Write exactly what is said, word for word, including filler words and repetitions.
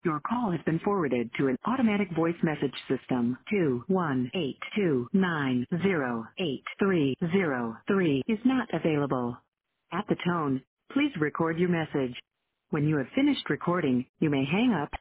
Your call has been forwarded to an automatic voice message system. two one eight two nine zero eight three zero three is not available. At the tone, please record your message. When you have finished recording, you may hang up